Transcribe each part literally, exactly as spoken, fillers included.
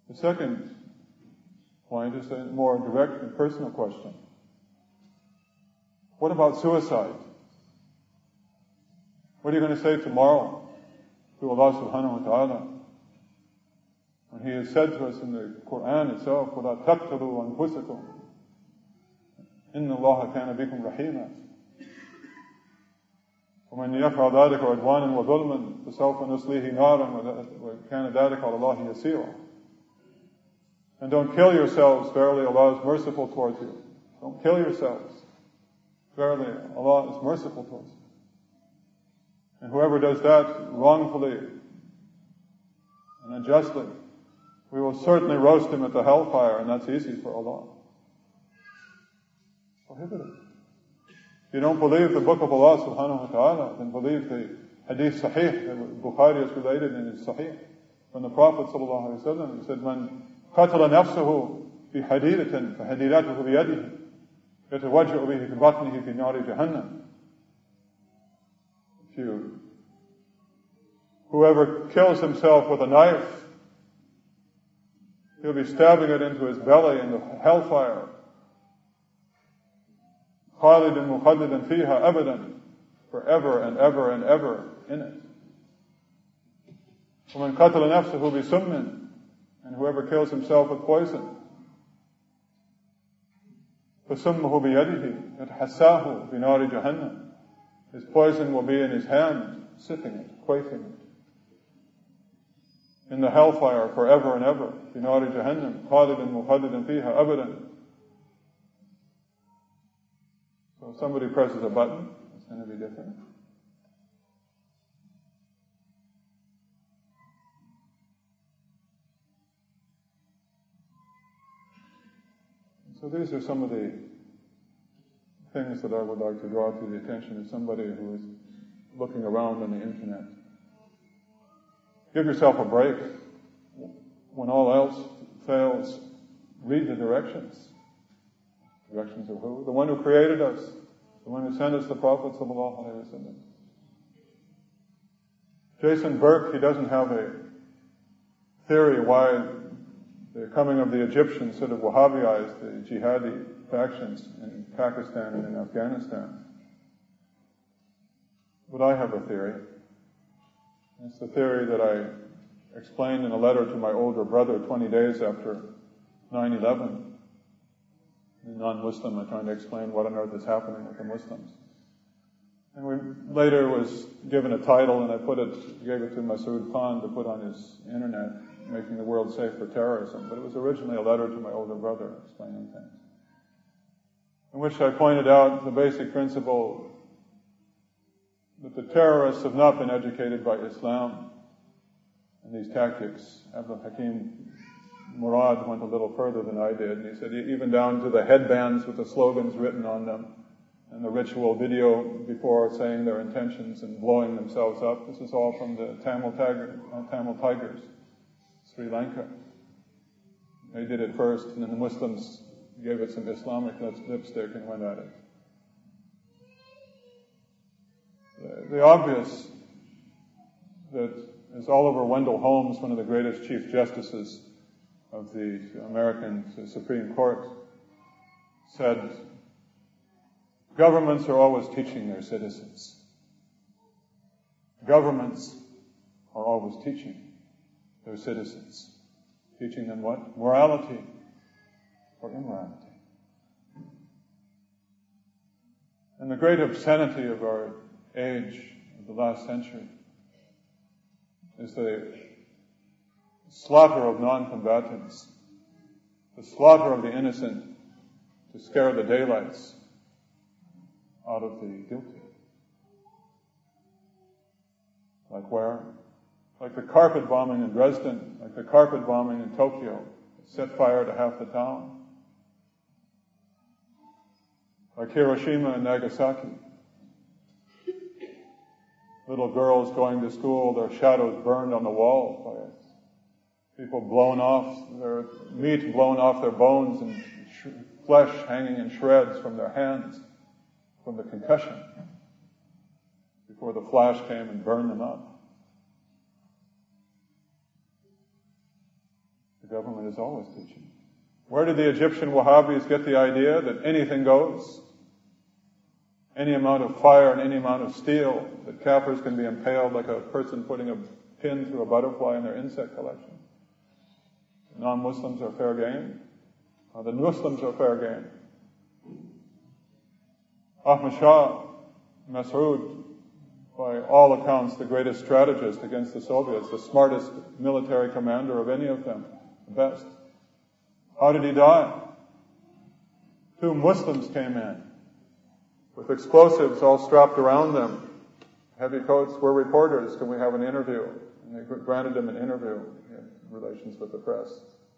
The second point is a more direct and personal question. What about suicide? What are you going to say tomorrow to Allah subhanahu wa ta'ala when He has said to us in the Quran itself, وَلَا تَقْتُلُوا أَنفُسَكُمْ إِنَّ اللَّهَ كَانَ بِكُمْ رَحِيمًا ومن يفعل ذلك عدوانا وظلما فسوف نصليه نارا وكان ذلك على الله يسيرا. And don't kill yourselves, verily Allah is merciful towards you. Don't kill yourselves. Verily Allah is merciful towards you. And whoever does that wrongfully and unjustly, we will certainly roast him at the hellfire, and that's easy for Allah. Prohibited. If you don't believe the book of Allah subhanahu wa ta'ala, then believe the hadith sahih that Bukhari has related in his sahih from the Prophet sallallahu alaihi wasallam. He said, "Man qatala nafsahu bi hadidatin, fa hadidatuhu bi yadihi, yatawajja'u bihi fi batnihi fi nari jahannam." If you, whoever kills himself with a knife, he'll be stabbing it into his belly in the hellfire. خالدا مخلدا فيها أبدا, forever and ever and ever in it. ومن قتل نفسه بسم, and whoever kills himself with poison, فسمه بيده يتحساه في نار جهنم, his poison will be in his hand, sipping it, quaffing it, in the hellfire forever and ever. في نار جهنم خالدا مخلدا فيها أبدا. So if somebody presses a button, it's going to be different. So these are some of the things that I would like to draw to the attention of somebody who is looking around on the internet. Give yourself a break. When all else fails, read the directions. Directions of who? The one who created us. The one who sent us the Prophet sallallahu alaihi wasallam. Jason Burke, he doesn't have a theory why the coming of the Egyptians sort of Wahhabized the jihadi factions in Pakistan and in Afghanistan. But I have a theory. It's the theory that I explained in a letter to my older brother twenty days after nine eleven. Non-Muslim, I'm trying to explain what on earth is happening with the Muslims. And we later was given a title, and I put it, gave it to Masood Khan to put on his internet, Making the World Safe for Terrorism. But it was originally a letter to my older brother explaining things, in which I pointed out the basic principle that the terrorists have not been educated by Islam and these tactics. Abdul Hakim Murad went a little further than I did, and he said even down to the headbands with the slogans written on them and the ritual video before saying their intentions and blowing themselves up. This is all from the Tamil, Tiger, uh, Tamil Tigers, Sri Lanka. They did it first, and then the Muslims gave it some Islamic lipstick and went at it. The, the obvious that, as Oliver Wendell Holmes, one of the greatest Chief Justices of the American Supreme Court, said, governments are always teaching their citizens. Governments are always teaching their citizens. Teaching them what? Morality or immorality. And the great obscenity of our age, of the last century, is the slaughter of non-combatants, the slaughter of the innocent to scare the daylights out of the guilty. Like where? Like the carpet bombing in Dresden, like the carpet bombing in Tokyo, set fire to half the town. Like Hiroshima and Nagasaki. Little girls going to school, their shadows burned on the wall by it. People blown off, their meat blown off their bones and sh- flesh hanging in shreds from their hands from the concussion before the flash came and burned them up. The government is always teaching. Where did the Egyptian Wahhabis get the idea that anything goes? Any amount of fire and any amount of steel, that Kafirs can be impaled like a person putting a pin through a butterfly in their insect collection. Non-Muslims are fair game. Uh, the Muslims are fair game. Ahmad Shah Massoud, by all accounts, the greatest strategist against the Soviets, the smartest military commander of any of them, the best. How did he die? Two Muslims came in with explosives all strapped around them. Heavy coats. We're reporters. Can we have an interview? And they granted him an interview in relations with the press.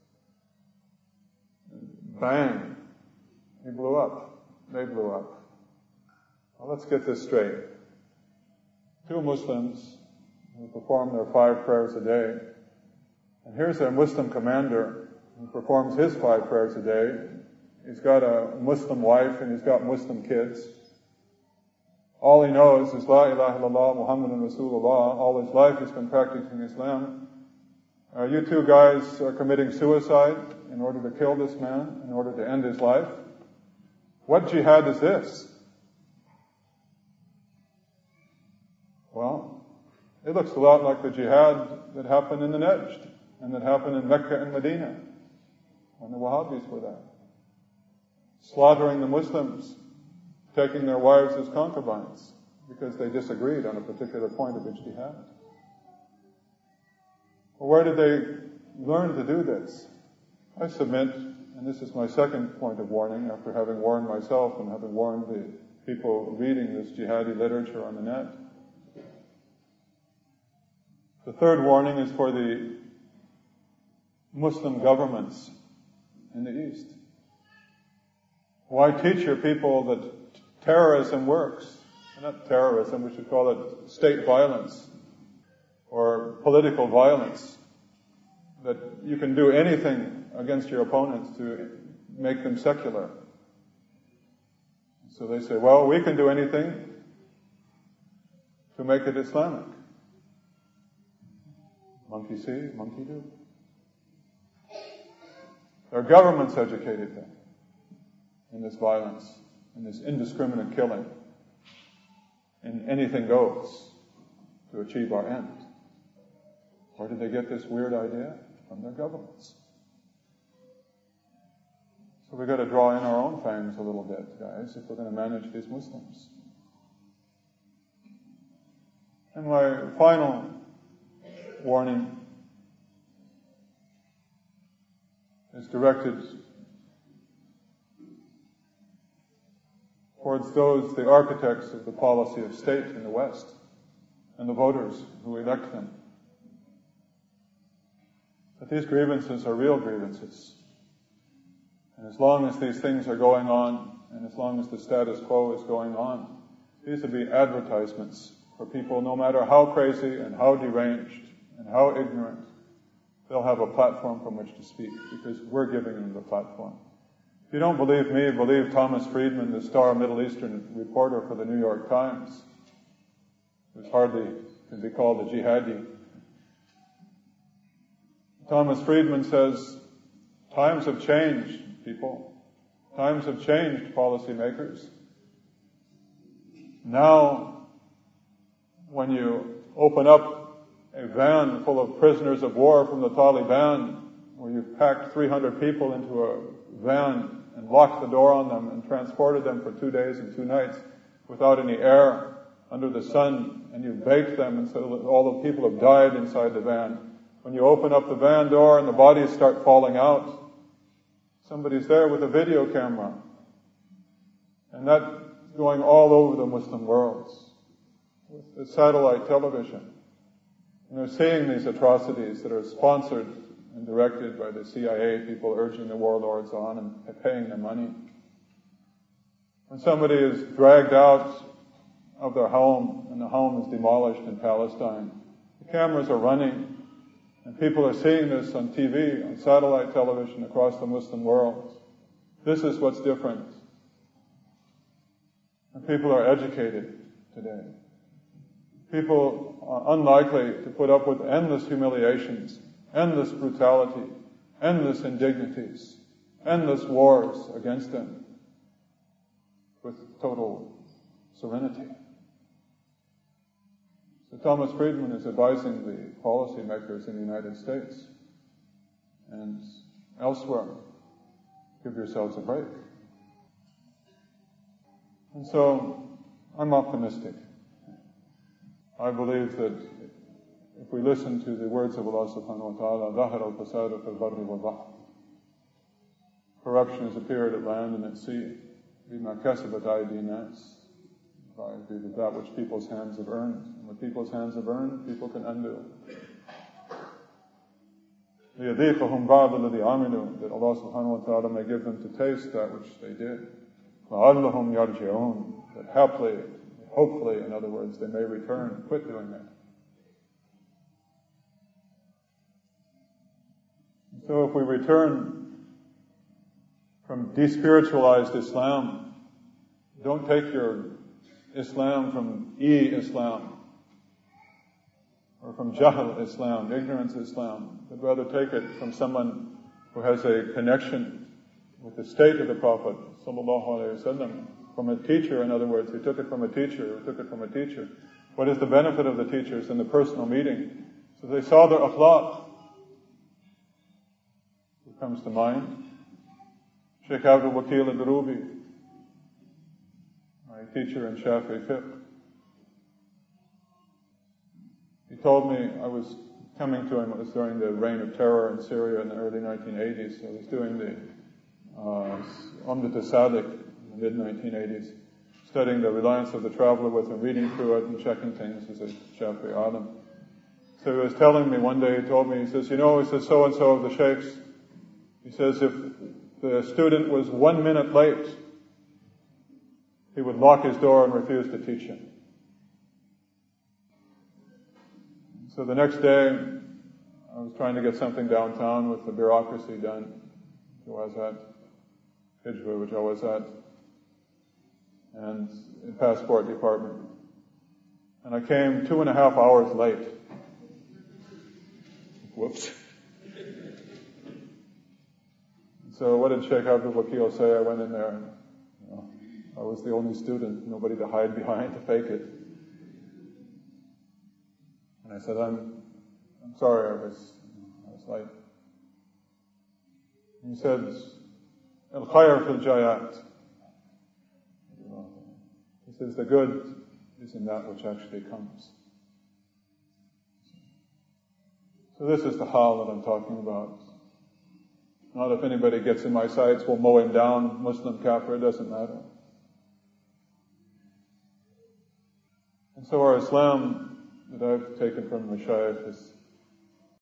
And bang! He blew up. They blew up. Well, let's get this straight. Two Muslims who perform their five prayers a day. And here's their Muslim commander who performs his five prayers a day. He's got a Muslim wife and he's got Muslim kids. All he knows is La ilaha illallah Muhammadun Rasulullah. All his life he's been practicing Islam. Uh, you two guys are committing suicide in order to kill this man, in order to end his life. What jihad is this? Well, it looks a lot like the jihad that happened in the Najd and that happened in Mecca and Medina when the Wahhabis were there. Slaughtering the Muslims, taking their wives as concubines because they disagreed on a particular point of ijtihad. Well, where did they learn to do this? I submit, and this is my second point of warning after having warned myself and having warned the people reading this jihadi literature on the net. The third warning is for the Muslim governments in the East. Why teach your people that terrorism works? Not terrorism, we should call it state violence or political violence. That you can do anything against your opponents to make them secular. So they say, well, we can do anything to make it Islamic. Monkey see, monkey do. Their governments educated them in this violence, in this indiscriminate killing, in anything goes to achieve our end. Where did they get this weird idea? From their governments. So we've got to draw in our own fangs a little bit, guys, if we're going to manage these Muslims. And my final warning is directed towards those, the architects of the policy of state in the West, and the voters who elect them. That these grievances are real grievances. And as long as these things are going on, and as long as the status quo is going on, these will be advertisements for people, no matter how crazy and how deranged and how ignorant, they'll have a platform from which to speak, because we're giving them the platform. If you don't believe me, believe Thomas Friedman, the star Middle Eastern reporter for the New York Times, who's hardly can be called a jihadi. Thomas Friedman says, times have changed, people. Times have changed, policymakers. Now, when you open up a van full of prisoners of war from the Taliban, where you've packed three hundred people into a van and locked the door on them and transported them for two days and two nights without any air under the sun, and you've baked them and so that all the people have died inside the van. When you open up the van door and the bodies start falling out, somebody's there with a video camera. And that's going all over the Muslim world with the satellite television. And they're seeing these atrocities that are sponsored and directed by the C I A, people urging the warlords on and paying them money. When somebody is dragged out of their home and the home is demolished in Palestine, the cameras are running and people are seeing this on T V, on satellite television across the Muslim world. This is what's different. And people are educated today. People are unlikely to put up with endless humiliations, endless brutality, endless indignities, endless wars against them with total serenity. So Thomas Friedman is advising the policymakers in the United States and elsewhere, give yourselves a break. And so I'm optimistic. I believe that if we listen to the words of Allah subhanahu wa ta'ala, ظَهَرَ الْفَسَادُ فِي الْبَرِّ وَالْبَحْرِ, corruption has appeared at land and at sea, بِمَا كَسَبَتْ أَيْدِي النَّاسِ, by that which people's hands have earned. And what people's hands have earned, people can undo. لِيَذِيقَهُمْ بَعْضَ الَّذِي عَمِلُوا, that Allah subhanahu wa ta'ala may give them to taste that which they did. لَعَلَّهُمْ يَرْجِعُونَ, that happily, hopefully, in other words, they may return, quit doing that. So if we return from despiritualized Islam, don't take your Islam from e-Islam or from Jahl Islam, ignorance Islam, but rather take it from someone who has a connection with the state of the Prophet sallallahu alaihi wasallam, from a teacher, in other words. He took it from a teacher, who took it from a teacher. What is the benefit of the teachers in the personal meeting? So they saw their akhlaq. Who comes to mind? Sheikh Abdul Wakil al-Durubi, my teacher in Shafi'i fiqh. He told me, I was coming to him, it was during the reign of terror in Syria in the early nineteen eighties, so I was doing the uh, Umdat al-Sadiq in the mid nineteen eighties, studying the Reliance of the Traveler with him, reading through it and checking things as a Shafi'i alim. So he was telling me one day, he told me, he says, you know, he says, so-and-so of the sheikhs, he says, if the student was one minute late, he would lock his door and refuse to teach him. So the next day, I was trying to get something downtown with the bureaucracy done, which I was at, Hijra, which I was at, and in passport department. And I came two and a half hours late. Whoops. So what did Sheikh Abdul Wakil say? I went in there and, you know, I was the only student, nobody to hide behind to fake it. And I said, I'm, I'm sorry, I was, I was late. And he said, Al-Khayr fil Jayat. He says, the good is in that which actually comes. So this is the hal that I'm talking about. Not if anybody gets in my sights, we'll mow him down, Muslim, kafir, it doesn't matter. And so our Islam that I've taken from the Mashayikh is